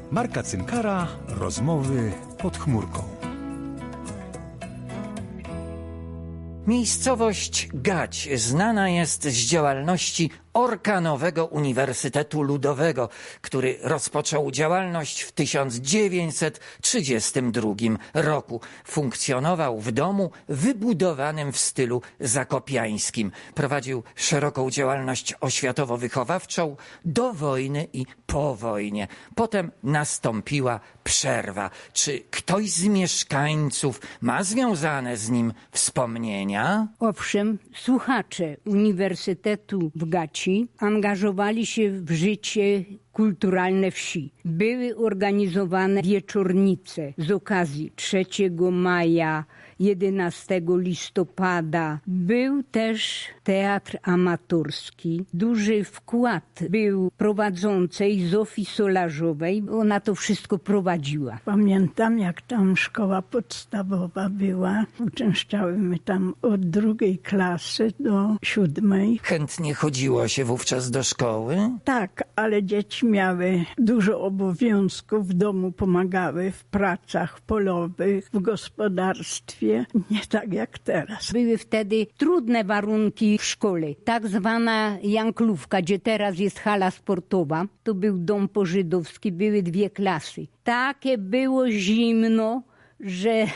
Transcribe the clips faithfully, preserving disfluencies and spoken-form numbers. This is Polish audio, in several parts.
Marka Cynkara, rozmowy pod chmurką. Miejscowość Gać znana jest z działalności Orkanowego Uniwersytetu Ludowego, który rozpoczął działalność w tysiąc dziewięćset trzydziestym drugim roku. Funkcjonował w domu wybudowanym w stylu zakopiańskim. Prowadził szeroką działalność oświatowo-wychowawczą do wojny i po wojnie. Potem nastąpiła przerwa. Czy ktoś z mieszkańców ma związane z nim wspomnienia? Owszem, słuchacze Uniwersytetu w Gaci angażowali się w życie kulturalne wsi. Były organizowane wieczornice z okazji trzeciego maja, jedenastego listopada. Był też teatr amatorski. Duży wkład był prowadzącej Zofii Solarzowej. Ona to wszystko prowadziła. Pamiętam, jak tam szkoła podstawowa była. Uczęszczałyśmy tam od drugiej klasy do siódmej. Chętnie chodziło się wówczas do szkoły? Tak, ale dzieci miały dużo obowiązków. W domu pomagały w pracach polowych, w gospodarstwie. Nie tak jak teraz. Były wtedy trudne warunki w szkole. Tak zwana Janklówka, gdzie teraz jest hala sportowa, to był dom pożydowski, były dwie klasy. Takie było zimno, że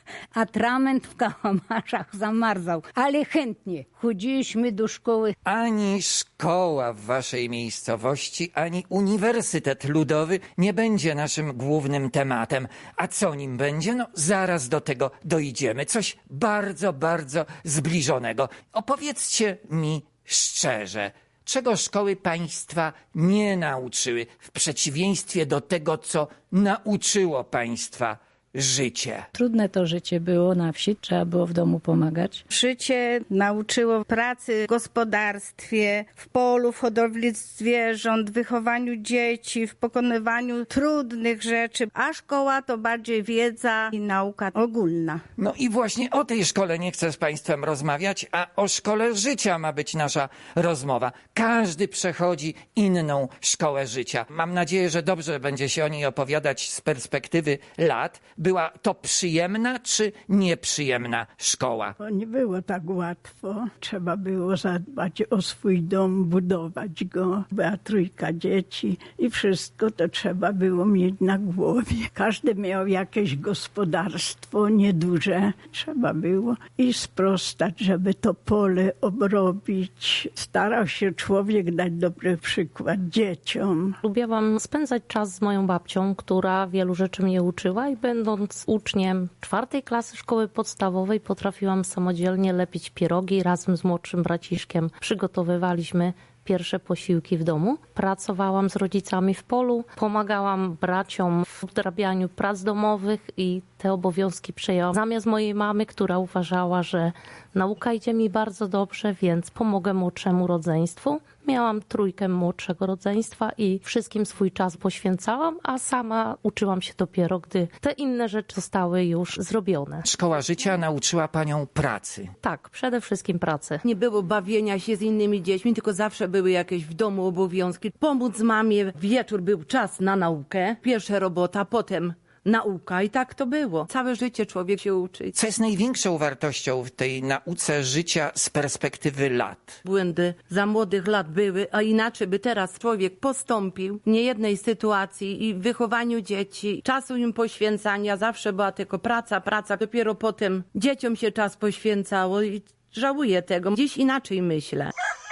atrament w kałamaszach zamarzał, ale chętnie chodziliśmy do szkoły. Ani szkoła w waszej miejscowości, ani Uniwersytet Ludowy nie będzie naszym głównym tematem. A co nim będzie? No zaraz do tego dojdziemy. Coś bardzo, bardzo zbliżonego. Opowiedzcie mi szczerze, czego szkoły państwa nie nauczyły, w przeciwieństwie do tego, co nauczyło państwa życie. Trudne to życie było na wsi, trzeba było w domu pomagać. Życie nauczyło pracy w gospodarstwie, w polu, w hodowli zwierząt, w wychowaniu dzieci, w pokonywaniu trudnych rzeczy, a szkoła to bardziej wiedza i nauka ogólna. No i właśnie o tej szkole nie chcę z państwem rozmawiać, a o szkole życia ma być nasza rozmowa. Każdy przechodzi inną szkołę życia. Mam nadzieję, że dobrze będzie się o niej opowiadać z perspektywy lat. Była to przyjemna czy nieprzyjemna szkoła? To nie było tak łatwo. Trzeba było zadbać o swój dom, budować go. Była trójka dzieci i wszystko to trzeba było mieć na głowie. Każdy miał jakieś gospodarstwo nieduże. Trzeba było i sprostać, żeby to pole obrobić. Starał się człowiek dać dobry przykład dzieciom. Lubiłam spędzać czas z moją babcią, która wielu rzeczy mnie uczyła i będąc uczniem czwartej klasy szkoły podstawowej potrafiłam samodzielnie lepić pierogi. Razem z młodszym braciszkiem przygotowywaliśmy pierwsze posiłki w domu. Pracowałam z rodzicami w polu, pomagałam braciom w odrabianiu prac domowych i te obowiązki przejęłam zamiast mojej mamy, która uważała, że nauka idzie mi bardzo dobrze, więc pomogę młodszemu rodzeństwu. Miałam trójkę młodszego rodzeństwa i wszystkim swój czas poświęcałam, a sama uczyłam się dopiero, gdy te inne rzeczy zostały już zrobione. Szkoła życia nauczyła panią pracy. Tak, przede wszystkim pracy. Nie było bawienia się z innymi dziećmi, tylko zawsze były jakieś w domu obowiązki. Pomóc mamie, wieczór był czas na naukę, pierwsza robota, potem nauka i tak to było. Całe życie człowiek się uczy. Co jest największą wartością w tej nauce życia z perspektywy lat? Błędy za młodych lat były, a inaczej by teraz człowiek postąpił w niejednej sytuacji i w wychowaniu dzieci, czasu im poświęcania, zawsze była tylko praca, praca. Dopiero potem dzieciom się czas poświęcało i żałuję tego. Dziś inaczej myślę.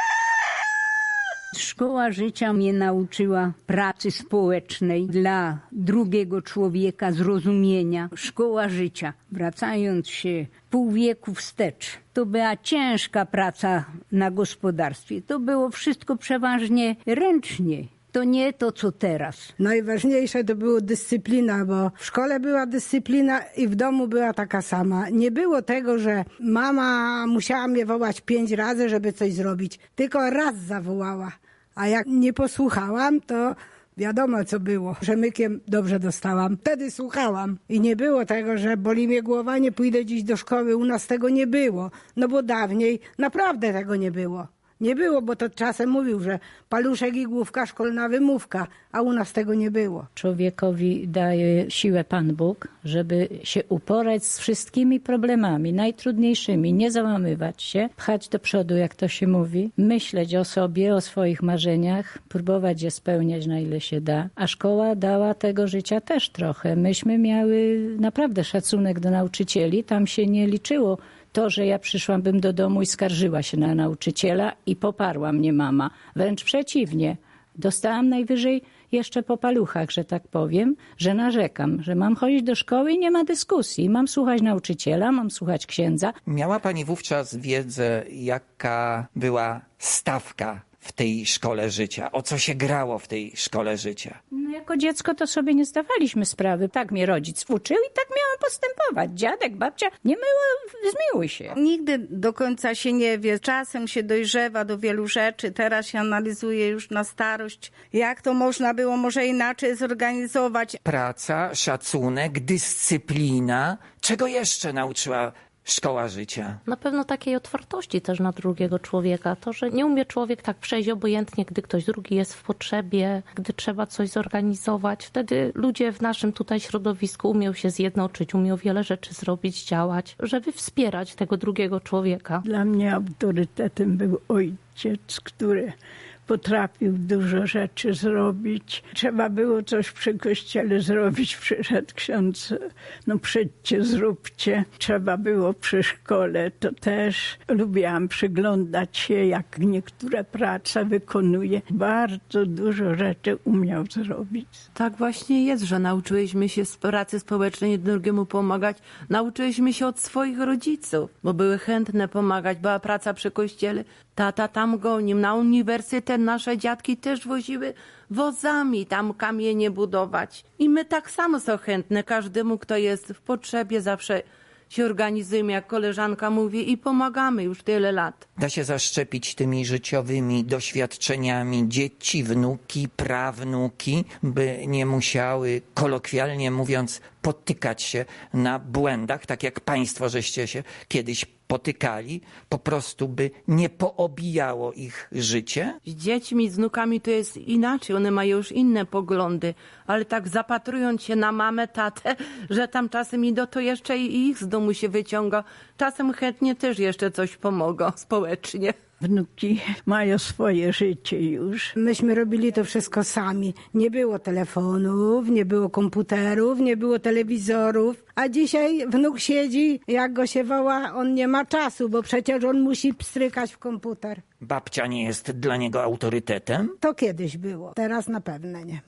Szkoła życia mnie nauczyła pracy społecznej dla drugiego człowieka, zrozumienia. Szkoła życia, wracając się pół wieku wstecz, to była ciężka praca na gospodarstwie. To było wszystko przeważnie ręcznie. To nie to, co teraz. Najważniejsze to było dyscyplina, bo w szkole była dyscyplina i w domu była taka sama. Nie było tego, że mama musiała mnie wołać pięć razy, żeby coś zrobić. Tylko raz zawołała. A jak nie posłuchałam, to wiadomo, co było. Przemykiem dobrze dostałam. Wtedy słuchałam. I nie było tego, że boli mnie głowa, nie pójdę dziś do szkoły. U nas tego nie było. No bo dawniej naprawdę tego nie było. Nie było, bo to czasem mówił, że paluszek i główka, szkolna wymówka, a u nas tego nie było. Człowiekowi daje siłę Pan Bóg, żeby się uporać z wszystkimi problemami najtrudniejszymi, nie załamywać się, pchać do przodu, jak to się mówi, myśleć o sobie, o swoich marzeniach, próbować je spełniać na ile się da. A szkoła dała tego życia też trochę. Myśmy miały naprawdę szacunek do nauczycieli, tam się nie liczyło to, że ja przyszłam bym do domu i skarżyła się na nauczyciela i poparła mnie mama. Wręcz przeciwnie. Dostałam najwyżej jeszcze po paluchach, że tak powiem, że narzekam, że mam chodzić do szkoły i nie ma dyskusji. Mam słuchać nauczyciela, mam słuchać księdza. Miała pani wówczas wiedzę, jaka była stawka w tej szkole życia? O co się grało w tej szkole życia? No jako dziecko to sobie nie zdawaliśmy sprawy. Tak mnie rodzic uczył i tak miałam postępować. Dziadek, babcia, nie myło, zmiłuj się. Nigdy do końca się nie wie. Czasem się dojrzewa do wielu rzeczy. Teraz się analizuje już na starość, jak to można było może inaczej zorganizować. Praca, szacunek, dyscyplina. Czego jeszcze nauczyła szkoła życia? Na pewno takiej otwartości też na drugiego człowieka. To, że nie umie człowiek tak przejść obojętnie, gdy ktoś drugi jest w potrzebie, gdy trzeba coś zorganizować. Wtedy ludzie w naszym tutaj środowisku umią się zjednoczyć, umią wiele rzeczy zrobić, działać, żeby wspierać tego drugiego człowieka. Dla mnie autorytetem był ojciec, który potrafił dużo rzeczy zrobić. Trzeba było coś przy kościele zrobić. Przyszedł ksiądz, no przyjdźcie, zróbcie. Trzeba było przy szkole, to też. Lubiłam przyglądać się, jak niektóre prace wykonuje. Bardzo dużo rzeczy umiał zrobić. Tak właśnie jest, że nauczyliśmy się z pracy społecznej jednemu drugiemu pomagać. Nauczyliśmy się od swoich rodziców, bo były chętne pomagać. Była praca przy kościele. Tata tam gonił. Na uniwersytet nasze dziadki też woziły wozami tam kamienie budować. I my tak samo są chętne. Każdemu, kto jest w potrzebie, zawsze się organizujemy, jak koleżanka mówi, i pomagamy już tyle lat. Da się zaszczepić tymi życiowymi doświadczeniami dzieci, wnuki, prawnuki, by nie musiały, kolokwialnie mówiąc, potykać się na błędach, tak jak państwo żeście się kiedyś potykali, po prostu by nie poobijało ich życie? Z dziećmi, z wnukami to jest inaczej, one mają już inne poglądy, ale tak zapatrując się na mamę, tatę, że tam czasem idą, to jeszcze i ich z domu się wyciąga. Czasem chętnie też jeszcze coś pomogą społecznie. Wnuki mają swoje życie już. Myśmy robili to wszystko sami. Nie było telefonów, nie było komputerów, nie było telewizorów. A dzisiaj wnuk siedzi, jak go się woła, on nie ma czasu, bo przecież on musi pstrykać w komputer. Babcia nie jest dla niego autorytetem? To kiedyś było, teraz na pewno nie.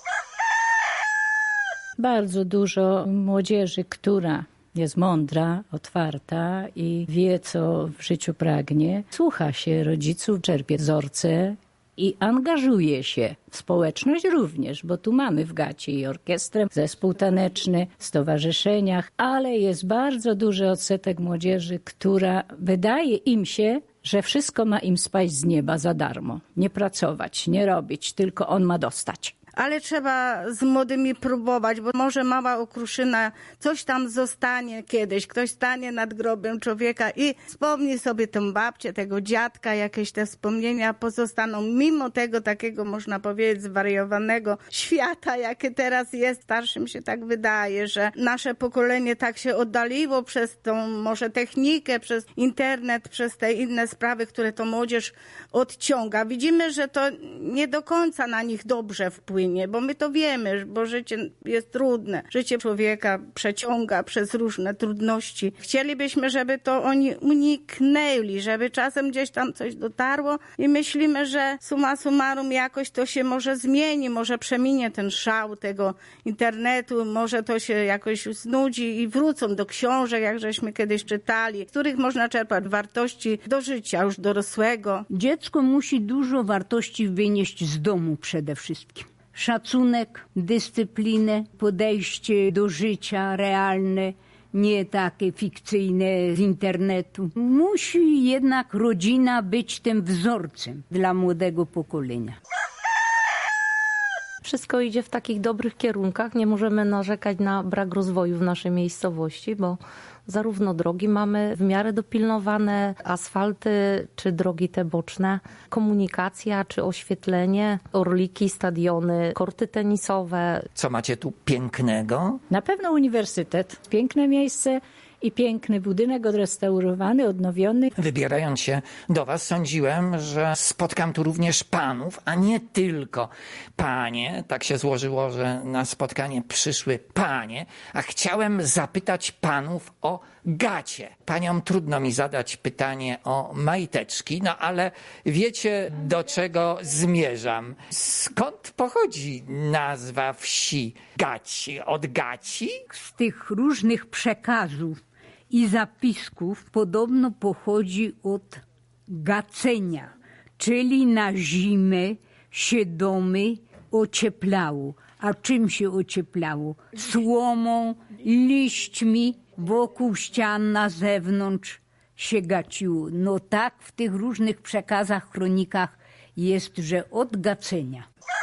Bardzo dużo młodzieży, która jest mądra, otwarta i wie, co w życiu pragnie. Słucha się rodziców, czerpie wzorce i angażuje się w społeczność również, bo tu mamy w Gacie i orkiestrę, zespół taneczny, w stowarzyszeniach, ale jest bardzo duży odsetek młodzieży, która wydaje im się, że wszystko ma im spaść z nieba za darmo. Nie pracować, nie robić, tylko on ma dostać. Ale trzeba z młodymi próbować, bo może mała okruszyna, coś tam zostanie kiedyś. Ktoś stanie nad grobem człowieka i wspomni sobie tę babcię, tego dziadka, jakieś te wspomnienia pozostaną. Mimo tego takiego, można powiedzieć, zwariowanego świata, jakie teraz jest, starszym się tak wydaje, że nasze pokolenie tak się oddaliło przez tą może technikę, przez internet, przez te inne sprawy, które to młodzież odciąga. Widzimy, że to nie do końca na nich dobrze wpłynie. Bo my to wiemy, bo życie jest trudne. Życie człowieka przeciąga przez różne trudności. Chcielibyśmy, żeby to oni uniknęli, żeby czasem gdzieś tam coś dotarło i myślimy, że summa summarum jakoś to się może zmieni, może przeminie ten szał tego internetu, może to się jakoś znudzi i wrócą do książek, jak żeśmy kiedyś czytali, z których można czerpać wartości do życia już dorosłego. Dziecko musi dużo wartości wynieść z domu przede wszystkim. Szacunek, dyscyplinę, podejście do życia realne, nie takie fikcyjne z internetu. Musi jednak rodzina być tym wzorcem dla młodego pokolenia. wszystko idzie w takich dobrych kierunkach. Nie możemy narzekać na brak rozwoju w naszej miejscowości, bo zarówno drogi mamy w miarę dopilnowane, asfalty czy drogi te boczne, komunikacja czy oświetlenie, orliki, stadiony, korty tenisowe. Co macie tu pięknego? Na pewno uniwersytet. Piękne miejsce i piękny budynek odrestaurowany, odnowiony. Wybierając się do was, sądziłem, że spotkam tu również panów, a nie tylko panie. Tak się złożyło, że na spotkanie przyszły panie, a chciałem zapytać panów o gacie. Paniom trudno mi zadać pytanie o majteczki, no ale wiecie, do czego zmierzam. Skąd pochodzi nazwa wsi Gaci? Od gaci? Z tych różnych przekazów i zapisków podobno pochodzi od gacenia, czyli na zimę się domy ocieplało. A czym się ocieplało? Słomą, liśćmi, wokół ścian na zewnątrz się gaciło. No tak w tych różnych przekazach, kronikach jest, że od gacenia.